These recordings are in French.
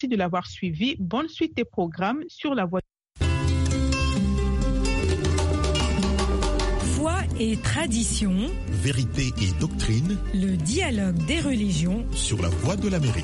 de l'avoir suivi. Bonne suite des programmes sur la voie. Foi et tradition, vérité et doctrine, le dialogue des religions sur la voie de l'Amérique.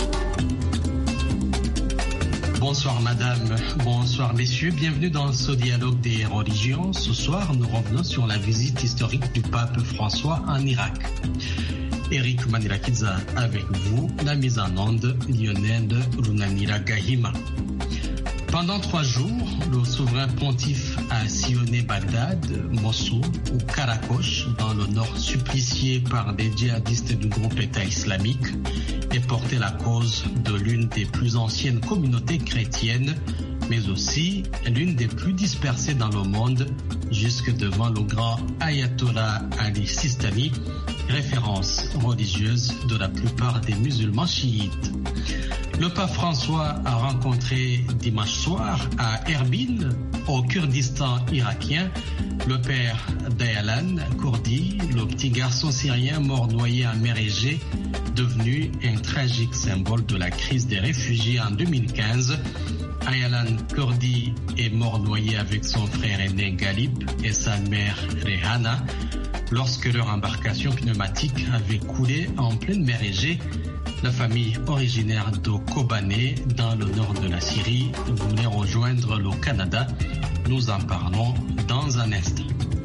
Bonsoir madame, bonsoir messieurs, bienvenue dans ce dialogue des religions. Ce soir, nous revenons sur la visite historique du pape François en Irak. Eric Manirakidza avec vous, la mise en onde Lionel Runanira Gahima. Pendant 3 jours, le souverain pontife a sillonné Bagdad, Mossoul ou Karakosh dans le nord supplicié par des djihadistes du groupe État islamique et porté la cause de l'une des plus anciennes communautés chrétiennes, mais aussi l'une des plus dispersées dans le monde, jusque devant le grand Ayatollah Ali Sistani, référence religieuse de la plupart des musulmans chiites. Le pape François a rencontré dimanche soir à Erbil, au Kurdistan irakien, le père d'Ayalan Kurdi, le petit garçon syrien mort noyé en mer Égée, devenu un tragique symbole de la crise des réfugiés en 2015. Ayalan Kurdi est mort noyé avec son frère aîné Galib et sa mère Rehana lorsque leur embarcation pneumatique avait coulé en pleine mer Égée. La famille originaire de Kobané, dans le nord de la Syrie, voulait rejoindre le Canada. Nous en parlons dans un instant.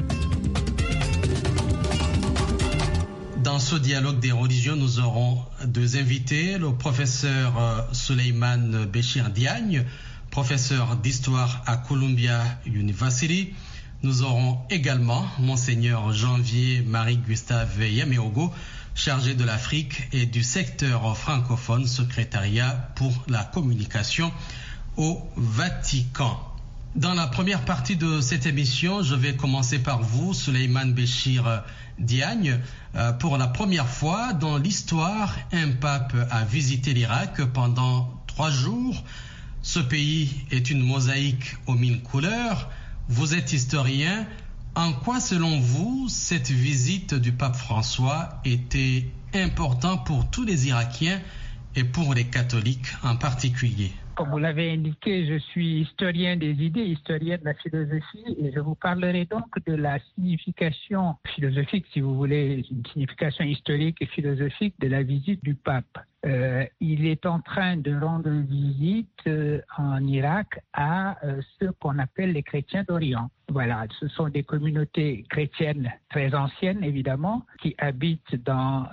Dans ce dialogue des religions, nous aurons 2 invités. Le professeur Souleymane Béchir Diagne, professeur d'histoire à Columbia University. Nous aurons également Monseigneur Janvier Marie-Gustave Yameogo, chargé de l'Afrique et du secteur francophone, secrétariat pour la communication au Vatican. Dans la première partie de cette émission, je vais commencer par vous, Souleymane Béchir Diagne. Pour la première fois dans l'histoire, un pape a visité l'Irak pendant 3 jours. Ce pays est une mosaïque aux 1000 couleurs. Vous êtes historien. En quoi, selon vous, cette visite du pape François était importante pour tous les Irakiens et pour les catholiques en particulier? Comme vous l'avez indiqué, je suis historien des idées, historien de la philosophie, et je vous parlerai donc de la signification philosophique, si vous voulez, une signification historique et philosophique de la visite du pape. Il est en train de rendre visite en Irak à ceux qu'on appelle les chrétiens d'Orient. Voilà, ce sont des communautés chrétiennes très anciennes, évidemment, qui habitent dans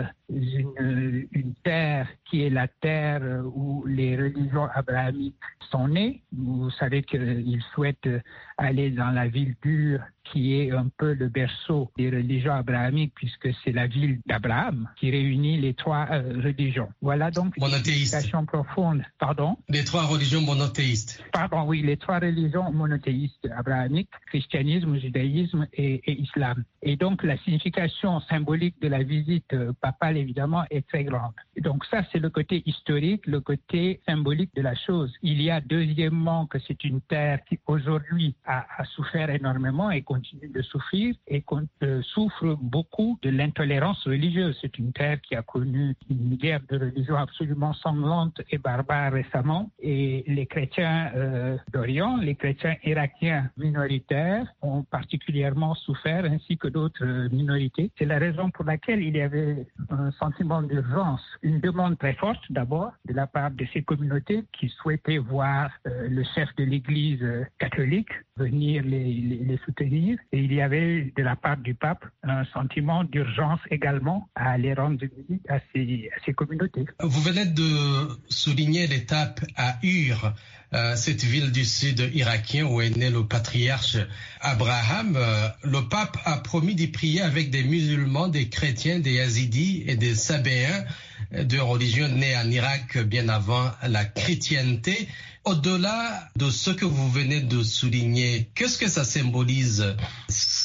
une terre qui est la terre où les religions abrahamiques sont nées. Vous savez qu'ils souhaitent aller dans la ville dure qui est un peu le berceau des religions abrahamiques, puisque c'est la ville d'Abraham qui réunit les 3 religions. Voilà donc une signification profonde. Pardon? Les 3 religions monothéistes. Pardon, oui, les 3 religions monothéistes abrahamiques, christianisme, judaïsme et islam. Et donc la signification symbolique de la visite papale, évidemment, est très grande. Et donc ça, c'est le côté historique, le côté symbolique de la chose. Il y a deuxièmement que c'est une terre qui aujourd'hui a souffert énormément et continue de souffrir et souffre beaucoup de l'intolérance religieuse. C'est une terre qui a connu une guerre de religion absolument sanglante et barbare récemment, et les chrétiens d'Orient, les chrétiens irakiens minoritaires ont particulièrement souffert, ainsi que d'autres minorités. C'est la raison pour laquelle il y avait un sentiment d'urgence, une demande très forte d'abord de la part de ces communautés qui souhaitaient voir le chef de l'Église catholique venir les soutenir, et il y avait de la part du pape un sentiment d'urgence également à aller rendre visite à ces communautés. Vous venez de souligner l'étape à Ur, cette ville du sud irakien où est né le patriarche Abraham. Le pape a promis d'y prier avec des musulmans, des chrétiens, des yazidis et des sabéens, 2 religions nées en Irak bien avant la chrétienté. Au-delà de ce que vous venez de souligner, qu'est-ce que ça symbolise,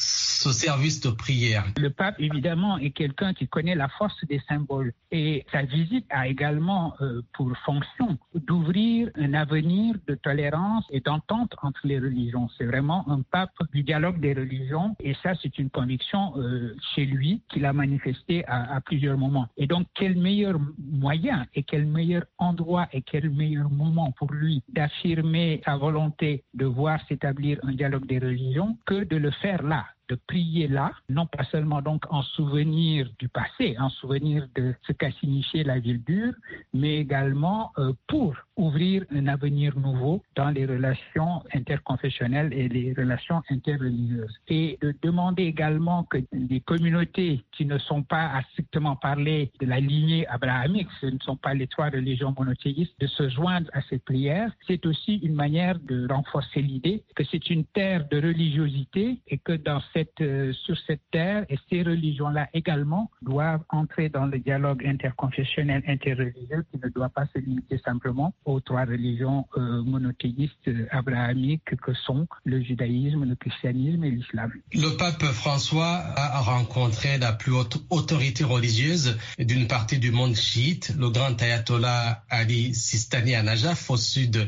ce service de prière? Le pape, évidemment, est quelqu'un qui connaît la force des symboles. Et sa visite a également pour fonction d'ouvrir un avenir de tolérance et d'entente entre les religions. C'est vraiment un pape du dialogue des religions. Et ça, c'est une conviction chez lui qu'il a manifestée à plusieurs moments. Et donc, quel meilleur moyen et quel meilleur endroit et quel meilleur moment pour lui d'affirmer sa volonté de voir s'établir un dialogue des religions que de le faire là, de prier là, non pas seulement donc en souvenir du passé, en souvenir de ce qu'a signifié la ville dure, mais également pour ouvrir un avenir nouveau dans les relations interconfessionnelles et les relations interreligieuses. Et de demander également que des communautés qui ne sont pas à strictement parler de la lignée abrahamique, ce ne sont pas les trois religions monothéistes, de se joindre à cette prière, c'est aussi une manière de renforcer l'idée que c'est une terre de religiosité et que sur cette terre, et ces religions-là également doivent entrer dans le dialogue interconfessionnel, interreligieux, qui ne doit pas se limiter simplement aux trois religions monothéistes abrahamiques que sont le judaïsme, le christianisme et l'islam. Le pape François a rencontré la plus haute autorité religieuse d'une partie du monde chiite, le grand ayatollah Ali Sistani à Najaf, au sud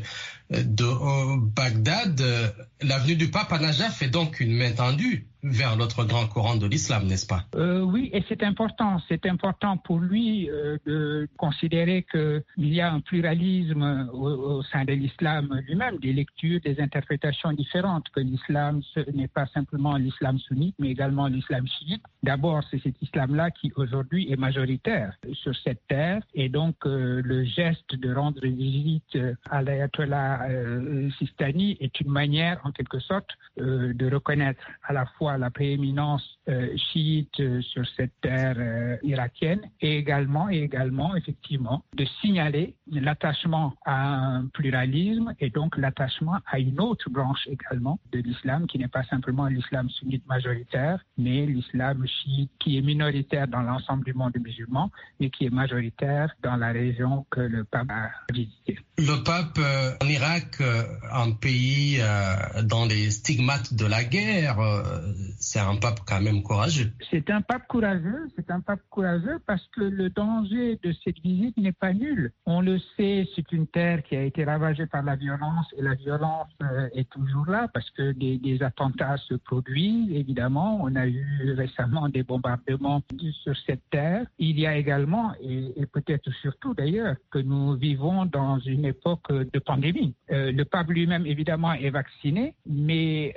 de Bagdad. L'avenue du pape à Najaf est donc une main tendue vers l'autre grand courant de l'islam, n'est-ce pas? Oui, et c'est important. C'est important pour lui de considérer qu'il y a un pluralisme au sein de l'islam lui-même, des lectures, des interprétations différentes, que l'islam, ce n'est pas simplement l'islam sunnite, mais également l'islam chiite. D'abord, c'est cet islam-là qui aujourd'hui est majoritaire sur cette terre, et donc le geste de rendre visite à l'ayatollah Sistani est une manière, en quelque sorte, de reconnaître à la fois la prééminence chiite sur cette terre irakienne et également, effectivement, de signaler l'attachement à un pluralisme et donc l'attachement à une autre branche également de l'islam qui n'est pas simplement l'islam sunnite majoritaire, mais l'islam chiite qui est minoritaire dans l'ensemble du monde musulman, mais qui est majoritaire dans la région que le pape a visitée. Le pape en Irak, un pays dans les stigmates de la guerre, c'est un pape quand même courageux. C'est un pape courageux parce que le danger de cette visite n'est pas nul. On le sait, c'est une terre qui a été ravagée par la violence et la violence est toujours là parce que des attentats se produisent, évidemment. On a eu récemment des bombardements sur cette terre. Il y a également, et peut-être surtout d'ailleurs, que nous vivons dans une époque de pandémie. Le pape lui-même, évidemment, est vacciné, mais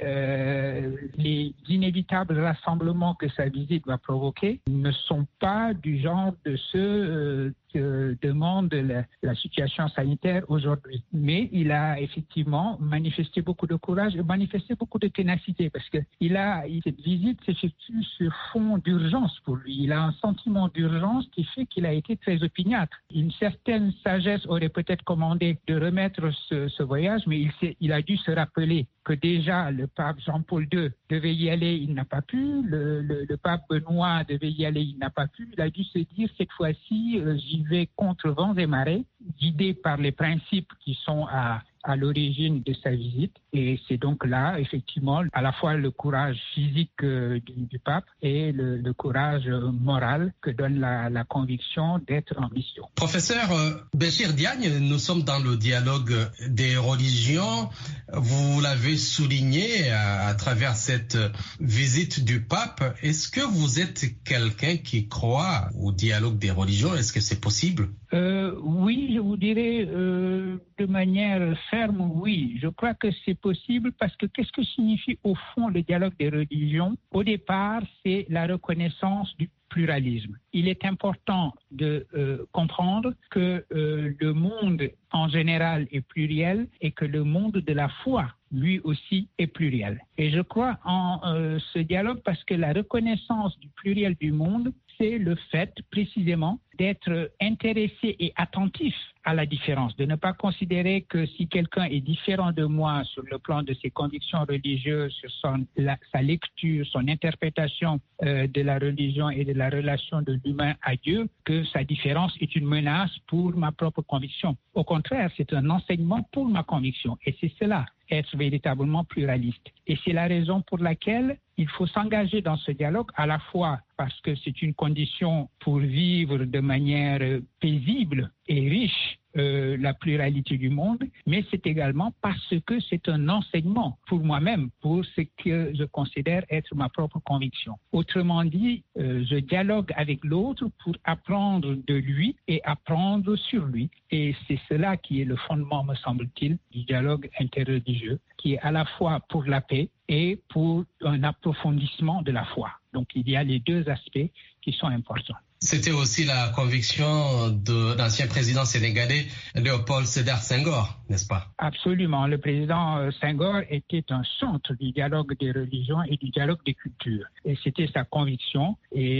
les inévitables rassemblements que sa visite va provoquer ne sont pas du genre de ceux que demande la situation sanitaire aujourd'hui. Mais il a effectivement manifesté beaucoup de courage et manifesté beaucoup de ténacité parce que cette visite s'effectue sur fond d'urgence pour lui. Il a un sentiment d'urgence qui fait qu'il a été très opiniâtre. Une certaine sagesse aurait peut-être commandé de remettre ce voyage, mais il a dû se rappeler que déjà le pape Jean-Paul II devait y aller, il n'a pas pu. Le pape Benoît devait y aller, il n'a pas pu. Il a dû se dire cette fois-ci, j'y vais contre vents et marées, guidé par les principes qui sont à l'origine de sa visite. Et c'est donc là, effectivement, à la fois le courage physique du pape et le courage moral que donne la conviction d'être en mission. Professeur Béchir Diagne, nous sommes dans le dialogue des religions. Vous l'avez souligné à travers cette visite du pape. Est-ce que vous êtes quelqu'un qui croit au dialogue des religions? Est-ce que c'est possible? Oui, je vous dirais de manière ferme, oui. Je crois que c'est possible parce que qu'est-ce que signifie au fond le dialogue des religions? Au départ, c'est la reconnaissance du pluralisme. Il est important de comprendre que le monde en général est pluriel et que le monde de la foi, lui aussi, est pluriel. Et je crois en ce dialogue parce que la reconnaissance du pluriel du monde, c'est le fait précisément d'être intéressé et attentif à la différence, de ne pas considérer que si quelqu'un est différent de moi sur le plan de ses convictions religieuses, sur sa lecture, son interprétation de la religion et de la relation de l'humain à Dieu, que sa différence est une menace pour ma propre conviction. Au contraire, c'est un enseignement pour ma conviction et c'est cela. être véritablement pluraliste. Et c'est la raison pour laquelle il faut s'engager dans ce dialogue, à la fois parce que c'est une condition pour vivre de manière paisible et riche la pluralité du monde, mais c'est également parce que c'est un enseignement pour moi-même, pour ce que je considère être ma propre conviction. Autrement dit, je dialogue avec l'autre pour apprendre de lui et apprendre sur lui. Et c'est cela qui est le fondement, me semble-t-il, du dialogue interreligieux, qui est à la fois pour la paix et pour un approfondissement de la foi. Donc il y a les deux aspects qui sont importants. C'était aussi la conviction de l'ancien président sénégalais Léopold Sédar Senghor, n'est-ce pas? Absolument. Le président Senghor était un centre du dialogue des religions et du dialogue des cultures. Et c'était sa conviction.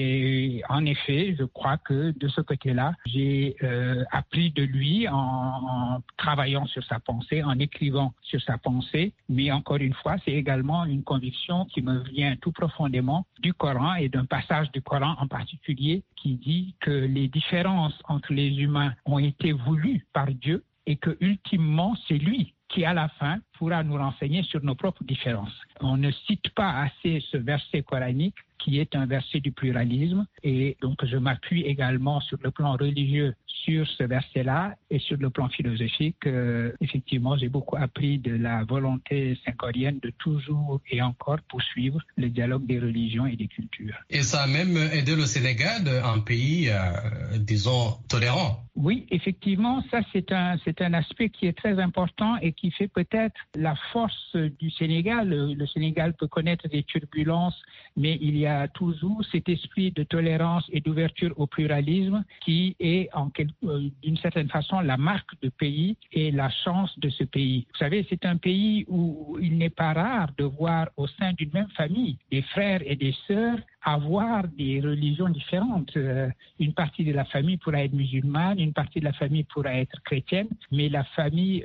Et en effet, je crois que de ce côté-là, j'ai appris de lui en travaillant sur sa pensée, en écrivant sur sa pensée. Mais encore une fois, c'est également une conviction qui me vient tout profondément du Coran et d'un passage du Coran en particulier qui dit que les différences entre les humains ont été voulues par Dieu et que ultimement c'est lui qui à la fin pourra nous renseigner sur nos propres différences. On ne cite pas assez ce verset coranique qui est un verset du pluralisme et donc je m'appuie également sur le plan religieux sur ce verset-là et sur le plan philosophique. Effectivement, j'ai beaucoup appris de la volonté senghorienne de toujours et encore poursuivre le dialogue des religions et des cultures. Et ça a même aidé le Sénégal, un pays, disons, tolérant. Oui, effectivement, ça c'est un aspect qui est très important et qui fait peut-être la force du Sénégal. Le Sénégal peut connaître des turbulences, mais il y a toujours cet esprit de tolérance et d'ouverture au pluralisme qui est d'une certaine façon la marque de pays et la chance de ce pays. Vous savez, c'est un pays où il n'est pas rare de voir au sein d'une même famille des frères et des sœurs avoir des religions différentes. Une partie de la famille pourra être musulmane, une partie de la famille pourra être chrétienne, mais la famille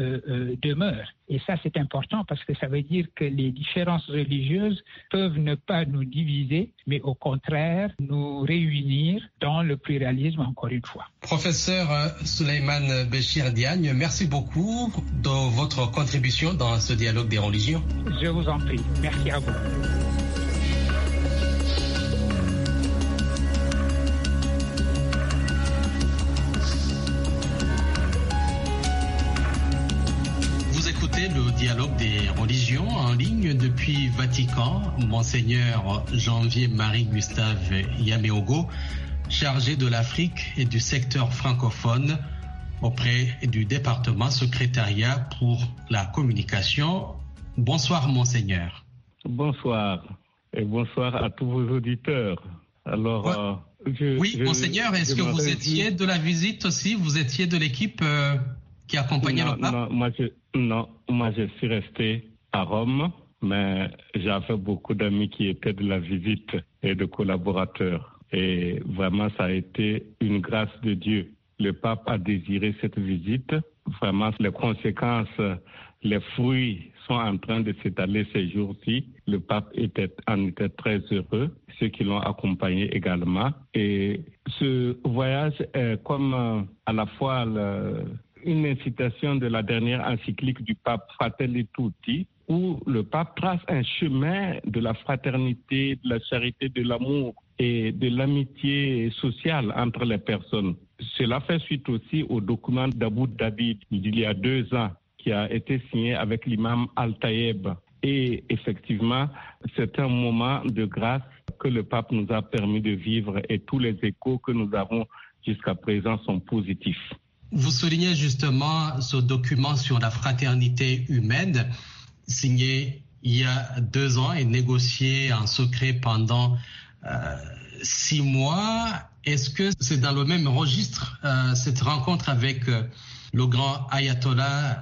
demeure. Et ça, c'est important parce que ça veut dire que les différences religieuses peuvent ne pas nous diviser, mais au contraire, nous réunir dans le pluralisme, encore une fois. Professeur Souleymane Béchir Diagne, merci beaucoup de votre contribution dans ce dialogue des religions. Je vous en prie. Merci à vous. Le dialogue des religions en ligne depuis Vatican. Monseigneur Janvier-Marie-Gustave Yaméogo, chargé de l'Afrique et du secteur francophone auprès du département secrétariat pour la communication. Bonsoir Monseigneur. Bonsoir et bonsoir à tous vos auditeurs. Alors, oui, Monseigneur, est-ce que vous étiez de la visite aussi? Vous étiez de l'équipe qui accompagnait le pape? Moi je suis resté à Rome, mais j'avais beaucoup d'amis qui étaient de la visite et de collaborateurs. Et vraiment, ça a été une grâce de Dieu. Le pape a désiré cette visite. Vraiment, les conséquences, les fruits sont en train de s'étaler ces jours-ci. Le pape en était très heureux, ceux qui l'ont accompagné également. Et ce voyage est comme à la fois une incitation de la dernière encyclique du pape Fratelli Tutti, où le pape trace un chemin de la fraternité, de la charité, de l'amour et de l'amitié sociale entre les personnes. Cela fait suite aussi au document d'Abu Dhabi d'il y a 2 ans, qui a été signé avec l'imam Al-Tayeb. Et effectivement, c'est un moment de grâce que le pape nous a permis de vivre et tous les échos que nous avons jusqu'à présent sont positifs. Vous soulignez justement ce document sur la fraternité humaine, signé il y a 2 ans et négocié en secret pendant 6 mois. Est-ce que c'est dans le même registre, cette rencontre avec le grand ayatollah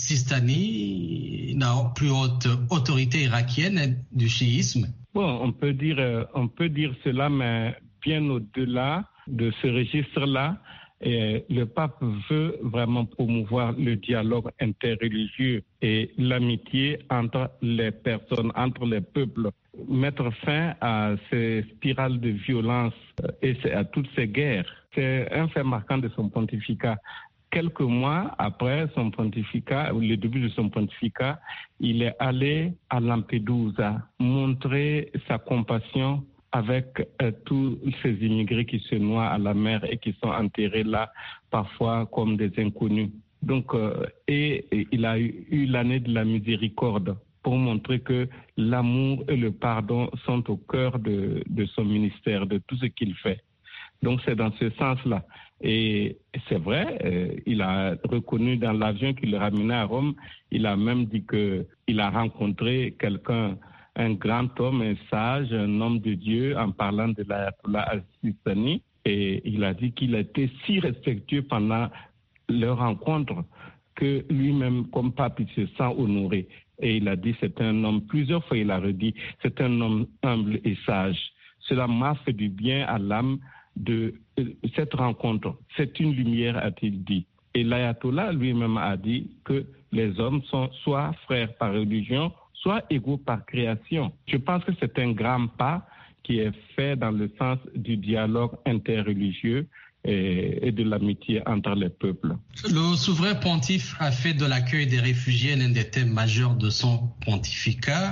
Sistani, la plus haute autorité irakienne du chiisme? Bon, on peut dire cela, mais bien au-delà de ce registre-là, et le pape veut vraiment promouvoir le dialogue interreligieux et l'amitié entre les personnes, entre les peuples, mettre fin à ces spirales de violence et à toutes ces guerres. C'est un fait marquant de son pontificat. quelques mois après son pontificat, le début de son pontificat, il est allé à Lampedusa montrer sa compassion avec tous ces immigrés qui se noient à la mer et qui sont enterrés là, parfois comme des inconnus. Donc, et il a eu l'année de la miséricorde pour montrer que l'amour et le pardon sont au cœur de son ministère, de tout ce qu'il fait. Donc, c'est dans ce sens-là. Et c'est vrai, il a reconnu dans l'avion qui le ramenait à Rome, il a même dit qu'il a rencontré quelqu'un, un grand homme, un sage, un homme de Dieu, en parlant de l'Ayatollah al-Sistani. Et il a dit qu'il a été si respectueux pendant leur rencontre que lui-même, comme pape, il se sent honoré. Et il a dit, c'est un homme, plusieurs fois il a redit, c'est un homme humble et sage. Cela m'a fait du bien à l'âme de cette rencontre. C'est une lumière, a-t-il dit. Et l'Ayatollah lui-même a dit que les hommes sont soit frères par religion, soit égaux par création. Je pense que c'est un grand pas qui est fait dans le sens du dialogue interreligieux et de l'amitié entre les peuples. Le souverain pontife a fait de l'accueil des réfugiés l'un des thèmes majeurs de son pontificat.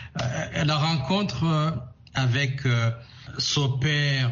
La rencontre avec son père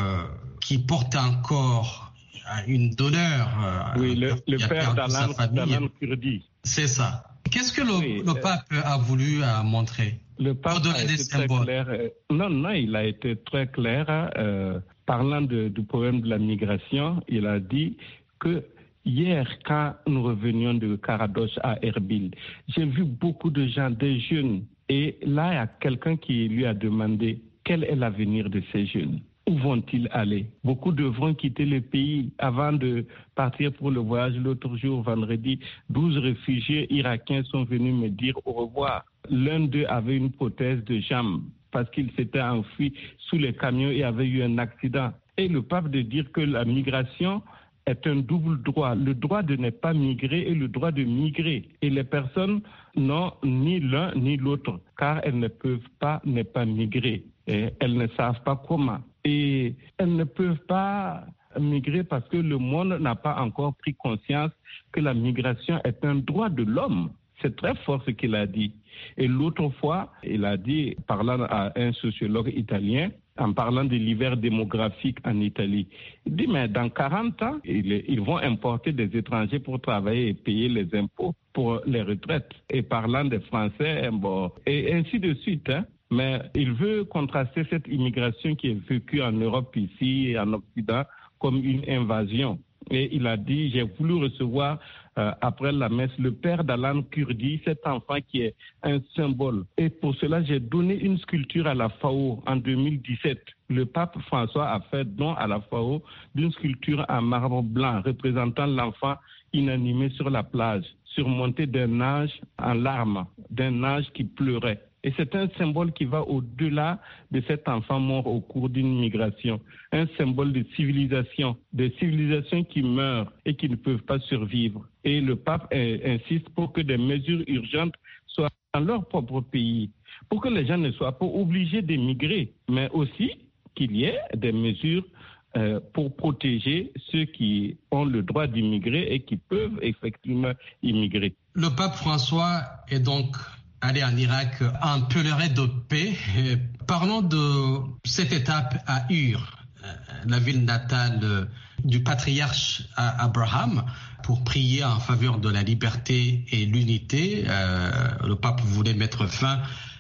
qui porte encore une donneur. Oui, le père d'Alan Kurdi. C'est ça. Qu'est-ce que le pape a voulu montrer? Le pape a été très clair. Non, il a été très clair. Parlant du problème de la migration, il a dit que hier, quand nous revenions de Karadosh à Erbil, j'ai vu beaucoup de gens, des jeunes. Et là, il y a quelqu'un qui lui a demandé quel est l'avenir de ces jeunes. Où vont-ils aller? Beaucoup devront quitter le pays avant de partir pour le voyage. L'autre jour, vendredi, 12 réfugiés irakiens sont venus me dire au revoir. L'un d'eux avait une prothèse de jambe parce qu'il s'était enfui sous les camions et avait eu un accident. Et le pape de dire que la migration est un double droit. Le droit de ne pas migrer et le droit de migrer. Et les personnes n'ont ni l'un ni l'autre, car elles ne peuvent pas ne pas migrer. Et elles ne savent pas comment. Et elles ne peuvent pas migrer parce que le monde n'a pas encore pris conscience que la migration est un droit de l'homme. C'est très fort ce qu'il a dit. Et l'autre fois, il a dit, parlant à un sociologue italien, en parlant de l'hiver démographique en Italie, il dit, mais dans 40 ans, ils vont importer des étrangers pour travailler et payer les impôts pour les retraites. Et parlant des Français, bon, et ainsi de suite, hein. Mais il veut contraster cette immigration qui est vécue en Europe ici et en Occident comme une invasion. Et il a dit, j'ai voulu recevoir après la messe le père d'Alan Kurdi, cet enfant qui est un symbole. Et pour cela, j'ai donné une sculpture à la FAO en 2017. Le pape François a fait don à la FAO d'une sculpture en marbre blanc représentant l'enfant inanimé sur la plage, surmonté d'un ange en larmes, d'un ange qui pleurait. Et c'est un symbole qui va au-delà de cet enfant mort au cours d'une migration. Un symbole de civilisation, des civilisations qui meurent et qui ne peuvent pas survivre. Et le pape insiste pour que des mesures urgentes soient dans leur propre pays, pour que les gens ne soient pas obligés d'émigrer, mais aussi qu'il y ait des mesures pour protéger ceux qui ont le droit d'immigrer et qui peuvent effectivement immigrer. Le pape François est donc allé en Irak en pèlerin de paix. Parlons de cette étape à Ur, la ville natale du patriarche Abraham, pour prier en faveur de la liberté et l'unité. Le pape voulait mettre fin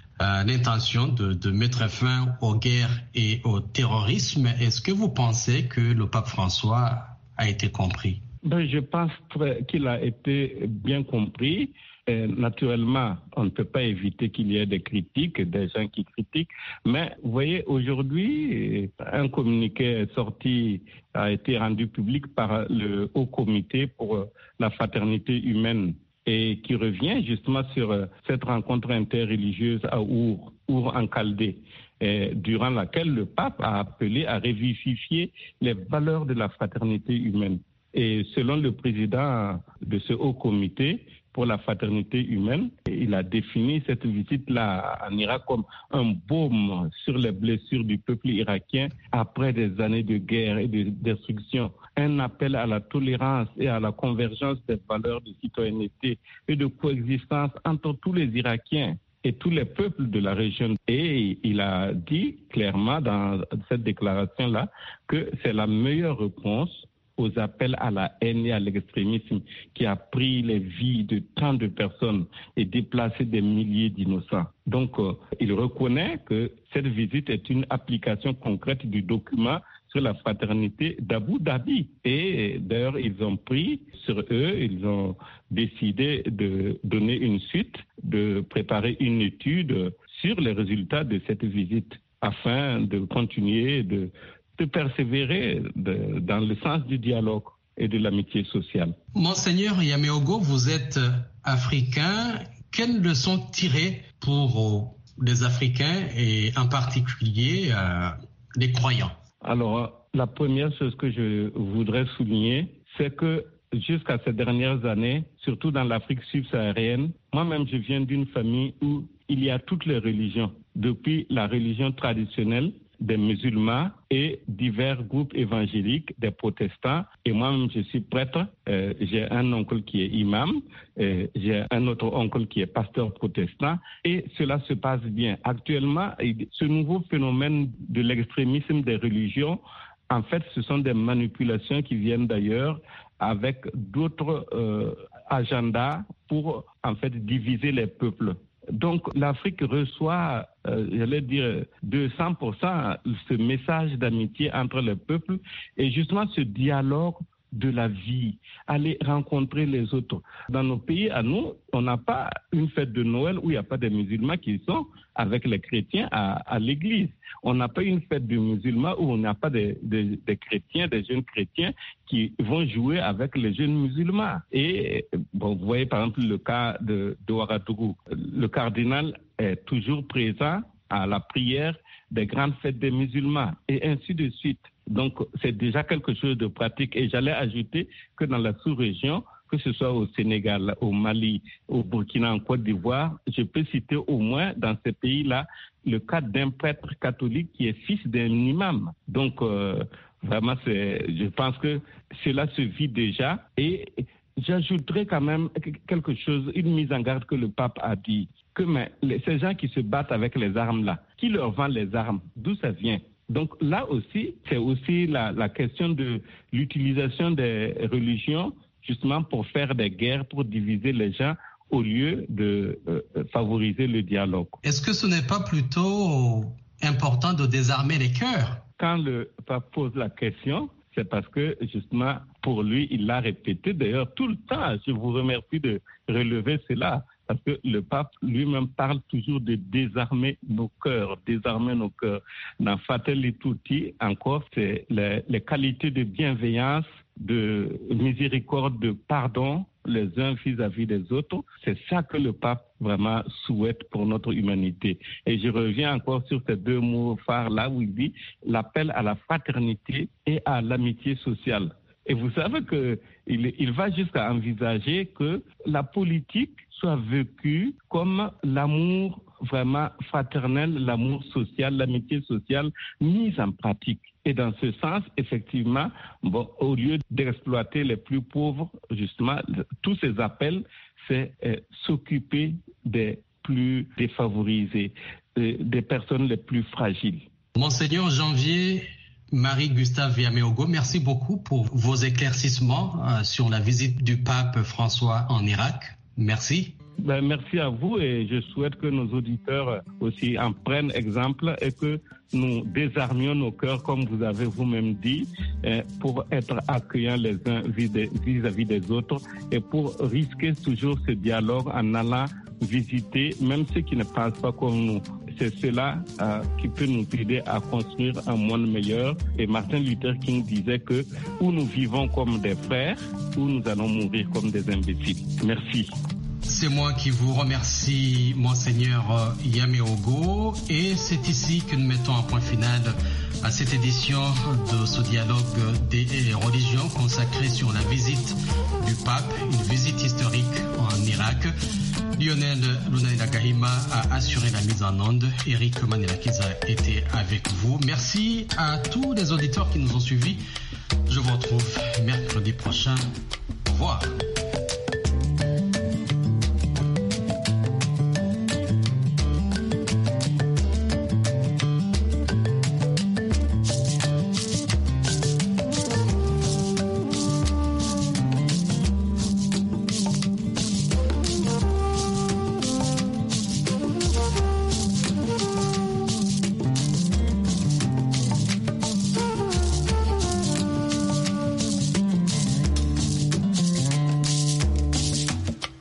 à l'intention de mettre fin aux guerres et au terrorisme. Est-ce que vous pensez que le pape François a été compris? Je pense qu'il a été bien compris. Naturellement, on ne peut pas éviter qu'il y ait des critiques, des gens qui critiquent. Mais vous voyez, aujourd'hui, un communiqué sorti a été rendu public par le Haut Comité pour la fraternité humaine et qui revient justement sur cette rencontre interreligieuse à Our en Chaldée, durant laquelle le pape a appelé à revivifier les valeurs de la fraternité humaine. Et selon le président de ce haut comité, pour la fraternité humaine. Et il a défini cette visite-là en Irak comme un baume sur les blessures du peuple irakien après des années de guerre et de destruction. Un appel à la tolérance et à la convergence des valeurs de citoyenneté et de coexistence entre tous les Irakiens et tous les peuples de la région. Et il a dit clairement dans cette déclaration-là que c'est la meilleure réponse aux appels à la haine et à l'extrémisme qui a pris les vies de tant de personnes et déplacé des milliers d'innocents. Donc, il reconnaît que cette visite est une application concrète du document sur la fraternité d'Abu Dhabi. Et d'ailleurs, ils ont pris sur eux, ils ont décidé de donner une suite, de préparer une étude sur les résultats de cette visite afin de continuer de persévérer dans le sens du dialogue et de l'amitié sociale. Monseigneur Yaméogo, vous êtes africain. Quelles leçons tirer pour les Africains et en particulier les croyants? Alors, la première chose que je voudrais souligner, c'est que jusqu'à ces dernières années, surtout dans l'Afrique subsaharienne, moi-même je viens d'une famille où il y a toutes les religions, depuis la religion traditionnelle des musulmans et divers groupes évangéliques, des protestants. Et moi-même, je suis prêtre. J'ai un oncle qui est imam. J'ai un autre oncle qui est pasteur protestant. Et cela se passe bien. Actuellement, ce nouveau phénomène de l'extrémisme des religions, en fait, ce sont des manipulations qui viennent d'ailleurs avec d'autres agendas pour, en fait, diviser les peuples. Donc, l'Afrique reçoit, j'allais dire, 200% ce message d'amitié entre les peuples et justement ce dialogue de la vie, aller rencontrer les autres. Dans nos pays, à nous, on n'a pas une fête de Noël où il n'y a pas des musulmans qui sont avec les chrétiens à l'église. On n'a pas une fête de musulmans où on n'a pas des chrétiens, des jeunes chrétiens qui vont jouer avec les jeunes musulmans. Et bon, vous voyez par exemple le cas de Ouagadougou. Le cardinal est toujours présent à la prière des grandes fêtes des musulmans et ainsi de suite. Donc, c'est déjà quelque chose de pratique. Et j'allais ajouter que dans la sous-région, que ce soit au Sénégal, au Mali, au Burkina, en Côte d'Ivoire, je peux citer au moins dans ces pays-là le cas d'un prêtre catholique qui est fils d'un imam. Donc, vraiment, je pense que cela se vit déjà. Et j'ajouterais quand même quelque chose, une mise en garde que le pape a dit, que ces gens qui se battent avec les armes-là, qui leur vend les armes, d'où ça vient? Donc là aussi, c'est aussi la question de l'utilisation des religions justement pour faire des guerres, pour diviser les gens au lieu de favoriser le dialogue. Est-ce que ce n'est pas plutôt important de désarmer les cœurs? Quand le pape pose la question, c'est parce que justement pour lui, il l'a répété d'ailleurs tout le temps. Je vous remercie de relever cela. Parce que le pape lui-même parle toujours de désarmer nos cœurs. Dans Fratelli Tutti, encore, c'est les qualités de bienveillance, de miséricorde, de pardon, les uns vis-à-vis des autres. C'est ça que le pape vraiment souhaite pour notre humanité. Et je reviens encore sur ces deux mots phares-là où il dit l'appel à la fraternité et à l'amitié sociale. Et vous savez qu'il va jusqu'à envisager que la politique soit vécue comme l'amour vraiment fraternel, l'amour social, l'amitié sociale mise en pratique. Et dans ce sens, effectivement, au lieu d'exploiter les plus pauvres, justement, tous ces appels, c'est s'occuper des plus défavorisés, des personnes les plus fragiles. Monseigneur Janvier Marie-Gustave Yaméogo, merci beaucoup pour vos éclaircissements sur la visite du pape François en Irak. Merci. Merci à vous et je souhaite que nos auditeurs aussi en prennent exemple et que nous désarmions nos cœurs, comme vous avez vous-même dit, pour être accueillants les uns vis-à-vis des autres et pour risquer toujours ce dialogue en allant visiter, même ceux qui ne pensent pas comme nous. C'est cela qui peut nous aider à construire un monde meilleur. Et Martin Luther King disait que ou nous vivons comme des frères, ou nous allons mourir comme des imbéciles. Merci. C'est moi qui vous remercie, Monseigneur Yaméogo. Et c'est ici que nous mettons un point final à cette édition de ce dialogue des religions consacré sur la visite du pape, une visite historique en Irak. Lionel Lunanila-Gahima a assuré la mise en onde. Eric Manelakiza était avec vous. Merci à tous les auditeurs qui nous ont suivis. Je vous retrouve mercredi prochain. Au revoir.